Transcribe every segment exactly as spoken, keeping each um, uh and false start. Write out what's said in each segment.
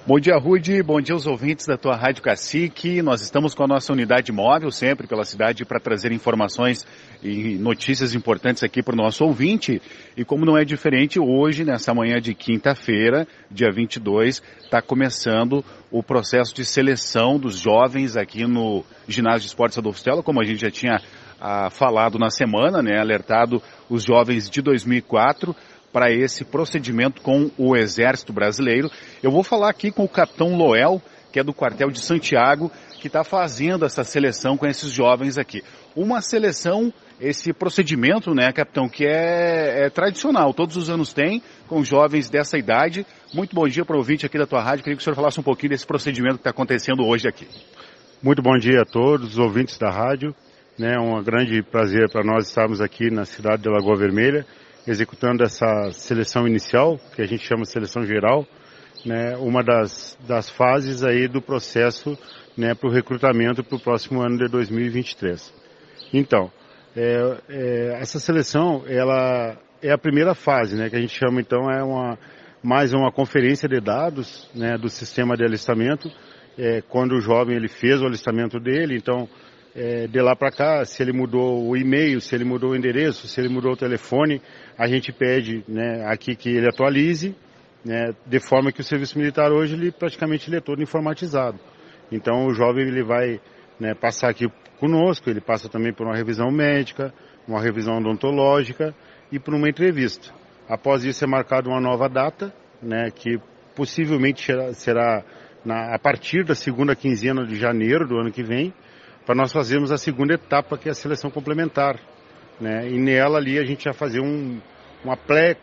Bom dia, Rudy. Bom dia aos ouvintes da tua Rádio Cacique. Nós estamos com a nossa unidade móvel sempre pela cidade para trazer informações e notícias importantes aqui para o nosso ouvinte. E como não é diferente, hoje, nessa manhã de quinta-feira, dia vinte e dois, está começando o processo de seleção dos jovens aqui no Ginásio de Esportes Adolfo Stella, como a gente já tinha ah, falado na semana, né, alertado os jovens de dois mil e quatro para esse procedimento com o Exército Brasileiro. Eu vou falar aqui com o capitão Loel, que é do quartel de Santiago, que está fazendo essa seleção com esses jovens aqui. Uma seleção, esse procedimento, né, capitão, que é, é tradicional, todos os anos tem, com jovens dessa idade. Muito bom dia para o ouvinte aqui da tua rádio. Queria que o senhor falasse um pouquinho desse procedimento que está acontecendo hoje aqui. Muito bom dia a todos os ouvintes da rádio. É um grande prazer para nós estarmos aqui na cidade de Lagoa Vermelha, executando essa seleção inicial, que a gente chama de seleção geral, né, uma das, das fases aí do processo, né, para o recrutamento para o próximo ano de dois mil e vinte e três. Então, é, é, essa seleção, ela é a primeira fase, né, que a gente chama então é uma, mais uma conferência de dados, né, do sistema de alistamento, é, quando o jovem ele fez o alistamento dele, então É, de lá para cá, se ele mudou o e-mail, se ele mudou o endereço, se ele mudou o telefone, a gente pede, né, aqui que ele atualize, né, de forma que o serviço militar hoje ele praticamente ele é todo informatizado. Então o jovem ele vai, né, passar aqui conosco, ele passa também por uma revisão médica, uma revisão odontológica e por uma entrevista. Após isso é marcada uma nova data, né, que possivelmente será, será na, a partir da segunda quinzena de janeiro do ano que vem, para nós fazermos a segunda etapa, que é a seleção complementar, né? E nela ali a gente vai fazer um, uma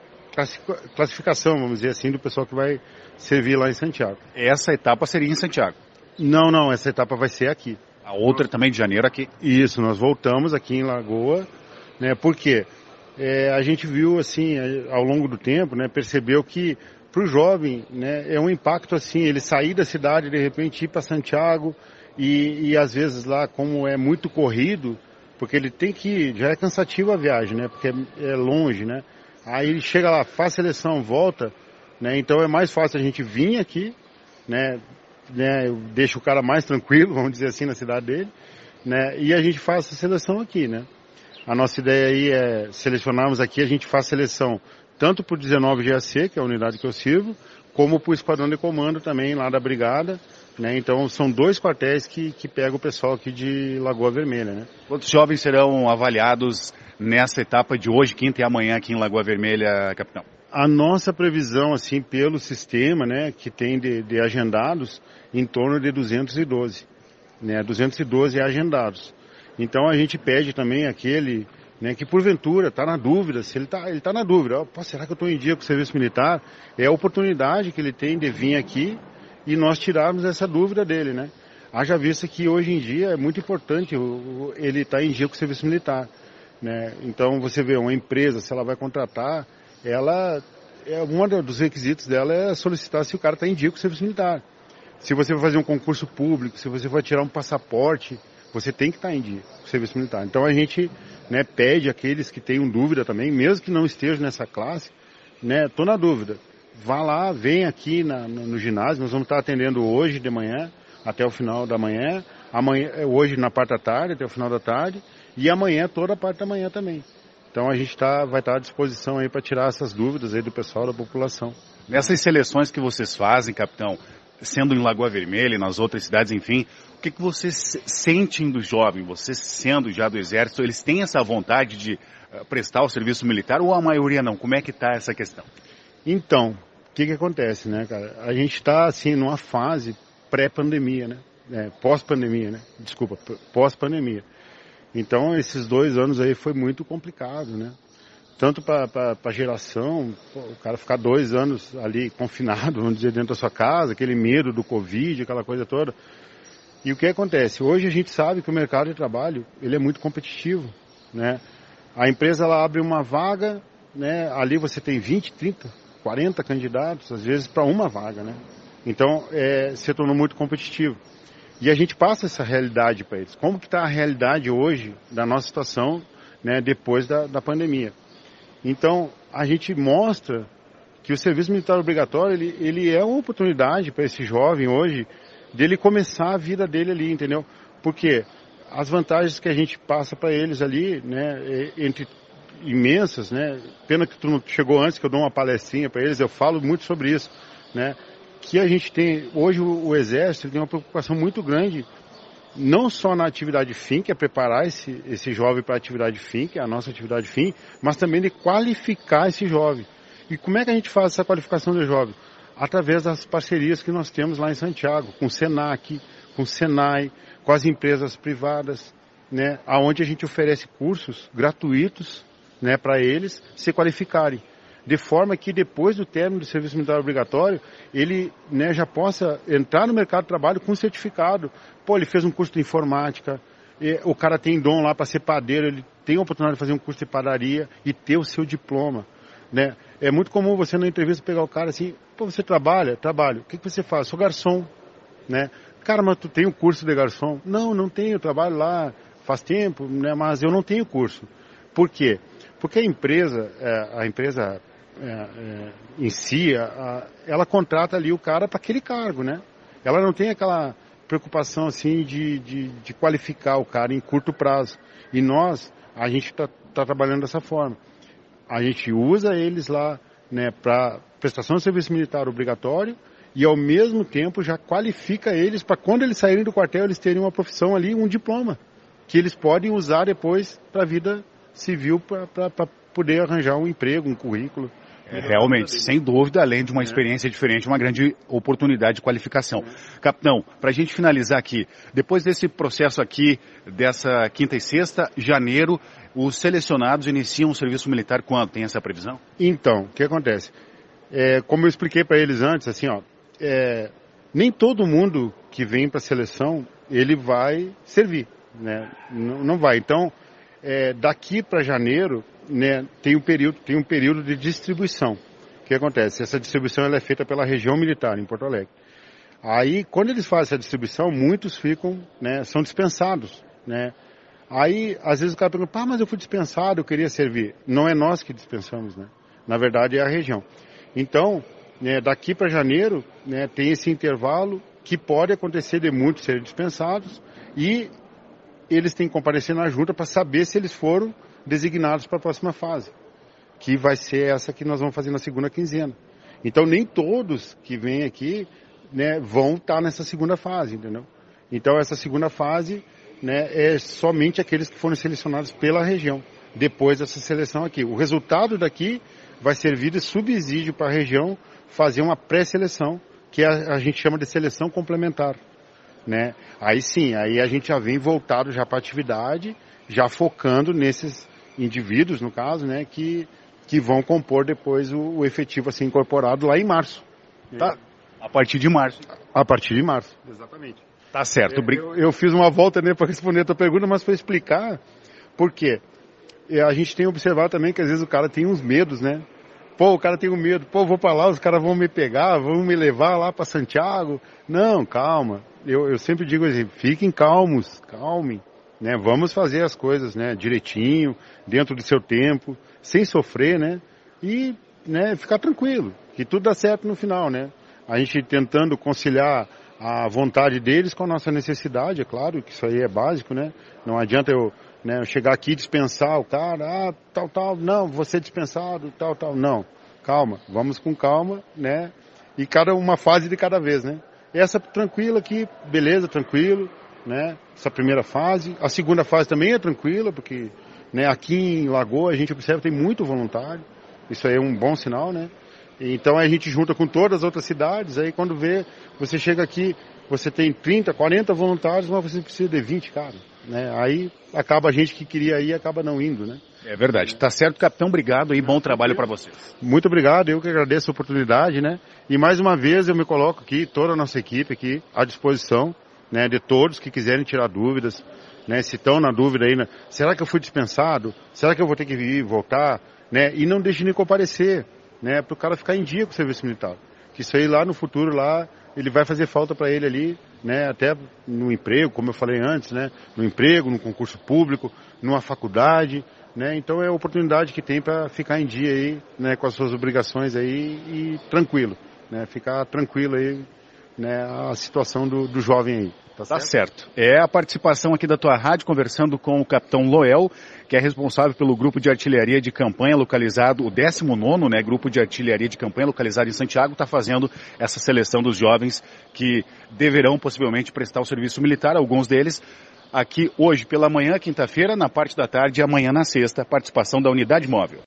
pré-classificação, vamos dizer assim, do pessoal que vai servir lá em Santiago. Essa etapa seria em Santiago? Não, não, essa etapa vai ser aqui. A outra também de janeiro aqui? Isso, nós voltamos aqui em Lagoa, né? Porque é, a gente viu, assim, ao longo do tempo, né, percebeu que para o jovem, né, é um impacto assim, ele sair da cidade, de repente ir para Santiago, E, e às vezes lá, como é muito corrido, porque ele tem que, já é cansativa a viagem, né, porque é, é longe, né, aí ele chega lá, faz seleção, volta, né, então é mais fácil a gente vir aqui, né, né, deixa o cara mais tranquilo, vamos dizer assim, na cidade dele, né, e a gente faz a seleção aqui, né. A nossa ideia aí é selecionarmos aqui, a gente faz seleção tanto para o dezenove G A C, que é a unidade que eu sirvo, como para o esquadrão de comando também, lá da brigada. Né, então são dois quartéis que, que pegam o pessoal aqui de Lagoa Vermelha. Né? Quantos jovens serão avaliados nessa etapa de hoje, quinta e amanhã aqui em Lagoa Vermelha, capitão? A nossa previsão, assim, pelo sistema, né, que tem de, de agendados, em torno de duzentos e doze. Né, duzentos e doze agendados. Então a gente pede também aquele, né, que porventura está na dúvida, se ele está ele tá na dúvida, oh, será que eu estou em dia com o serviço militar? É a oportunidade que ele tem de vir aqui e nós tirarmos essa dúvida dele, né? Haja vista que hoje em dia é muito importante ele estar em dia com o serviço militar, né? Então você vê uma empresa, se ela vai contratar, ela, é, um dos requisitos dela é solicitar se o cara está em dia com o serviço militar. Se você vai fazer um concurso público, se você vai tirar um passaporte, você tem que estar em dia com o serviço militar. Então a gente, né, pede àqueles que tenham dúvida também, mesmo que não estejam nessa classe, né, tô na dúvida. Vá lá, vem aqui na, no, no ginásio, nós vamos estar atendendo hoje de manhã, até o final da manhã, amanhã, hoje na parte da tarde, até o final da tarde, e amanhã toda a parte da manhã também. Então a gente tá, vai estar à disposição aí para tirar essas dúvidas aí do pessoal, da população. Nessas seleções que vocês fazem, capitão, sendo em Lagoa Vermelha e nas outras cidades, enfim, o que, que vocês sentem do jovem, vocês sendo já do Exército, eles têm essa vontade de uh, prestar o serviço militar ou a maioria não? Como é que está essa questão? Então, o que que acontece, né, cara? A gente está, assim, numa fase pré-pandemia, né? É, pós-pandemia, né? Desculpa, pós-pandemia. Então, esses dois anos aí foi muito complicado, né? Tanto para a geração, o cara ficar dois anos ali confinado, vamos dizer, dentro da sua casa, aquele medo do Covid, aquela coisa toda. E o que acontece? Hoje a gente sabe que o mercado de trabalho, ele é muito competitivo, né? A empresa, ela abre uma vaga, né? Ali você tem vinte, trinta, quarenta candidatos, às vezes, para uma vaga, né? Então, é, se tornou muito competitivo. E a gente passa essa realidade para eles. Como que está a realidade hoje da nossa situação, né, depois da, da pandemia? Então, a gente mostra que o serviço militar obrigatório, ele, ele é uma oportunidade para esse jovem hoje, dele começar a vida dele ali, entendeu? Porque as vantagens que a gente passa para eles ali, né, entre imensas, né, pena que tu não chegou antes, que eu dou uma palestrinha para eles, eu falo muito sobre isso, né, que a gente tem, hoje o, o Exército tem uma preocupação muito grande, não só na atividade fim, que é preparar esse, esse jovem para a atividade fim, que é a nossa atividade fim, mas também de qualificar esse jovem. E como é que a gente faz essa qualificação do jovem? Através das parcerias que nós temos lá em Santiago, com o Senac, com o Senai, com as empresas privadas, né, onde a gente oferece cursos gratuitos, né, para eles se qualificarem. De forma que depois do término do serviço militar obrigatório, ele, né, já possa entrar no mercado de trabalho com certificado. Pô, ele fez um curso de informática, o cara tem dom lá para ser padeiro, ele tem a oportunidade de fazer um curso de padaria e ter o seu diploma. Né? É muito comum você na entrevista pegar o cara assim, pô, você trabalha? Trabalho. O que, que você faz? Sou garçom. Né? Cara, mas tu tem um curso de garçom? Não, não tenho, eu trabalho lá faz tempo, né, mas eu não tenho curso. Por quê? Porque a empresa, a empresa é, é, em si, a, ela contrata ali o cara para aquele cargo, né? Ela não tem aquela preocupação assim de, de, de qualificar o cara em curto prazo. E nós, a gente está tá trabalhando dessa forma. A gente usa eles lá, né, para prestação de serviço militar obrigatório e ao mesmo tempo já qualifica eles para quando eles saírem do quartel eles terem uma profissão ali, um diploma, que eles podem usar depois para a vida civil para poder arranjar um emprego, um currículo. É, realmente, sem dúvida, além de uma experiência diferente, uma grande oportunidade de qualificação. Capitão, para a gente finalizar aqui, depois desse processo aqui, dessa quinta e sexta, janeiro, os selecionados iniciam o serviço militar quando? Tem essa previsão? Então, o que acontece? É, como eu expliquei para eles antes, assim, ó, é, nem todo mundo que vem para a seleção, ele vai servir, né? Não, não vai. Então, é, daqui para janeiro, né, tem um período, tem um período de distribuição. O que acontece? Essa distribuição ela é feita pela região militar em Porto Alegre. Aí, quando eles fazem essa distribuição, muitos ficam, né, são dispensados, né? Aí, às vezes o cara pergunta, pá, mas eu fui dispensado, eu queria servir. Não é nós que dispensamos, né? Na verdade, é a região. Então, né, daqui para janeiro, né, tem esse intervalo que pode acontecer de muitos serem dispensados e eles têm que comparecer na junta para saber se eles foram designados para a próxima fase, que vai ser essa que nós vamos fazer na segunda quinzena. Então, nem todos que vêm aqui, né, vão estar nessa segunda fase, entendeu? Então, essa segunda fase, né, é somente aqueles que foram selecionados pela região, depois dessa seleção aqui. O resultado daqui vai servir de subsídio para a região fazer uma pré-seleção, que a, a gente chama de seleção complementar, né? Aí sim, aí a gente já vem voltado já para a atividade, já focando nesses indivíduos, no caso, né, que, que vão compor depois o, o efetivo assim incorporado lá em março. Tá? A partir de março. A partir de março, exatamente. Tá certo. Eu, eu, eu fiz uma volta né, para responder a tua pergunta, mas para explicar por quê. A gente tem observado também que às vezes o cara tem uns medos, né? Pô, o cara tem um medo. Pô, vou para lá, os caras vão me pegar, vão me levar lá para Santiago. Não, calma. Eu, eu sempre digo assim, fiquem calmos, calmem. Né? Vamos fazer as coisas, né, direitinho, dentro do seu tempo, sem sofrer, né? E, né, ficar tranquilo, que tudo dá certo no final, né? A gente tentando conciliar a vontade deles com a nossa necessidade, é claro que isso aí é básico, né? Não adianta eu, né, eu chegar aqui e dispensar o cara, ah, tal, tal, não, você dispensado, tal, tal, não. Calma, vamos com calma, né? E cada uma fase de cada vez, né? Essa tranquila aqui, beleza, tranquilo, né? Essa primeira fase. A segunda fase também é tranquila, porque, né, aqui em Lagoa a gente observa que tem muito voluntário. Isso aí é um bom sinal, né? Então a gente junta com todas as outras cidades, aí quando vê, você chega aqui, você tem trinta, quarenta voluntários, mas você precisa de vinte, cara. Né? Aí acaba a gente que queria ir, acaba não indo, né? É verdade. Tá certo, capitão. Obrigado e bom trabalho para vocês. Muito obrigado. Eu que agradeço a oportunidade, né? E mais uma vez eu me coloco aqui, toda a nossa equipe aqui, à disposição, né, de todos que quiserem tirar dúvidas, né? Se estão na dúvida aí, né? Será que eu fui dispensado? Será que eu vou ter que ir e voltar? Né? E não deixe nem comparecer, né? Para o cara ficar em dia com o serviço militar. Que isso aí lá no futuro, lá, ele vai fazer falta para ele ali, né? Até no emprego, como eu falei antes, né? No emprego, no concurso público, numa faculdade, né? Então é a oportunidade que tem para ficar em dia aí, né, com as suas obrigações aí e tranquilo, né? Ficar tranquilo aí, né, a situação do, do jovem aí. Tá, tá certo? certo. É a participação aqui da tua rádio, conversando com o capitão Loel, que é responsável pelo grupo de artilharia de campanha localizado, o décimo nono, né, grupo de artilharia de campanha localizado em Santiago, está fazendo essa seleção dos jovens que deverão possivelmente prestar o serviço militar, alguns deles aqui hoje pela manhã, quinta-feira, na parte da tarde e amanhã na sexta, participação da unidade móvel.